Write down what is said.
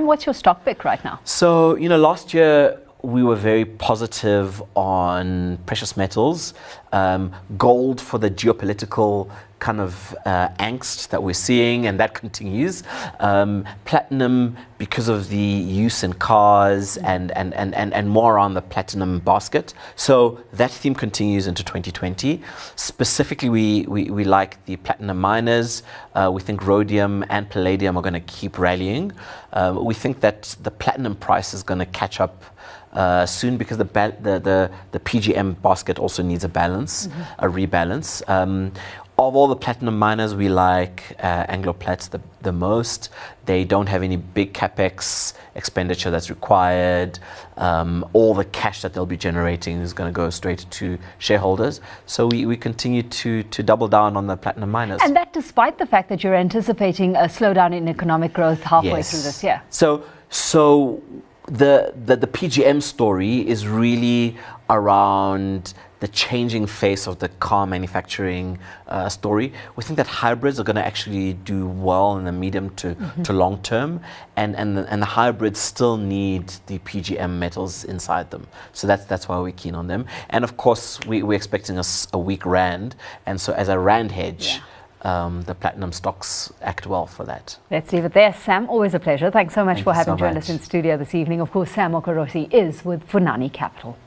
What's your stock pick right now? So, last year we were very positive on precious metals, gold for the geopolitical kind of angst that we're seeing, and that continues. Platinum because of the use in cars and more on the platinum basket. So that theme continues into 2020. Specifically, we like the platinum miners. We think rhodium and palladium are going to keep rallying. We think that the platinum price is going to catch up soon because the PGM basket also needs a balance, a rebalance. Of all the platinum miners, we like Anglo-Plats the most. They don't have any big capex expenditure that's required. All the cash that they'll be generating is going to go straight to shareholders. So we continue to double down on the platinum miners. And that despite the fact that you're anticipating a slowdown in economic growth halfway through this year. So the PGM story is really around the changing face of the car manufacturing story. We think that hybrids are going to actually do well in the medium to long term, and the hybrids still need the PGM metals inside them. So that's why we're keen on them. And of course, we're expecting a weak rand, and so as a rand hedge. The platinum stocks act well for that. Let's leave it there. Sam, always a pleasure. Thanks so much for having joined us in studio this evening. Of course, Sam Okoroti is with Vunani Capital.